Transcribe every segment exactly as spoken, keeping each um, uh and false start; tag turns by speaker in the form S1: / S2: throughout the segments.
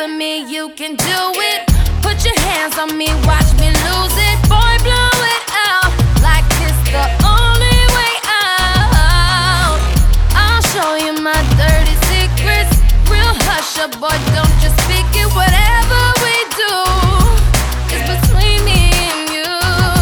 S1: for me, you can do it. Put your hands on me, watch me lose it. Boy, blow it out like it's the only way out. I'll show you my dirty secrets. Real hush up, boy, don't just speak it. Whatever we do is between me and you.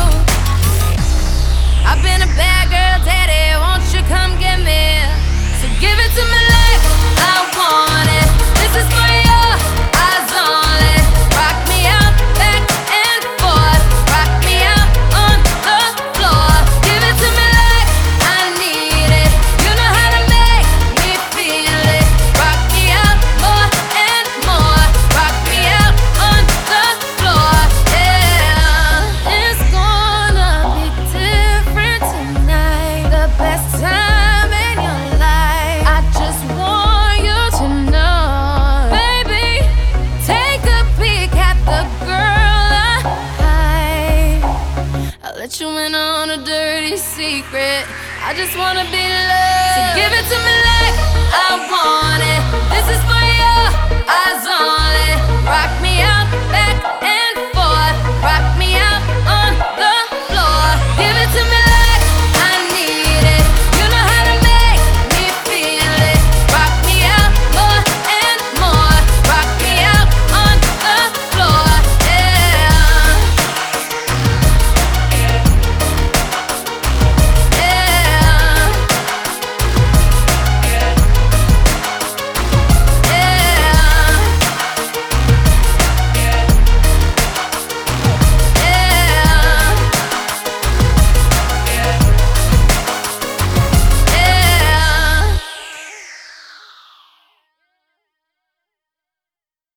S1: I've been a bad girl, daddy, won't you come get me? So give it to me like I want it. This is for you, eyes only. Rock me out, back and forth. Rock me out on the floor. Give it to me like I need it. You know how to make me feel it. Rock me out more and more. Rock me out on the floor, yeah. It's gonna be different tonight. The best time in your life. I just want you to know, baby. Take a peek at the girl I hide. I'll let you in on a dirty secret. I just wanna be loved. So give it to me like I want it. This is for you, eyes on